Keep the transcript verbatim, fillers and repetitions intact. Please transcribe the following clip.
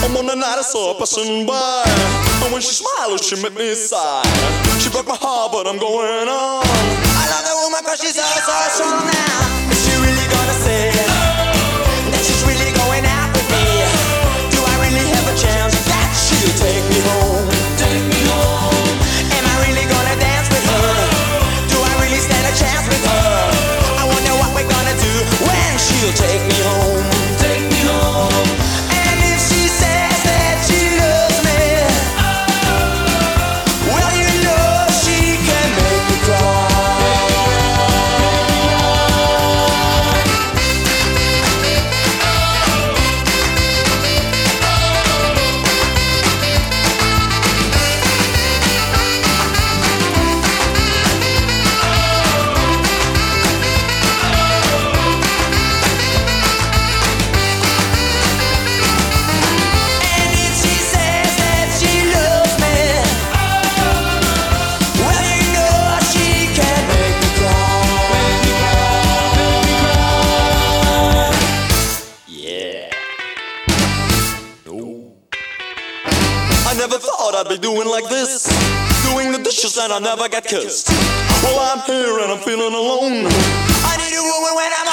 On the night I saw her passing by, and when she smiled, she made me sigh. She broke my heart, but I'm going on. I love that woman 'cause she's so, so strong now. Is she really gonna say that she's really going out with me? Do I really have a chance that she'll take me home? Take me home. Am I really gonna dance with her? Do I really stand a chance with her? I wonder what we're gonna do when she'll take me home. Take me home. And if she says that she loves me, well, you know she can make me cry. And if she says that she loves me, well, you know she can make me cry. Yeah. Oh. I never thought I'd be doing like this, doing the dishes and I never get kissed. Well, I'm here and I'm feeling alone. I need a woman when I'm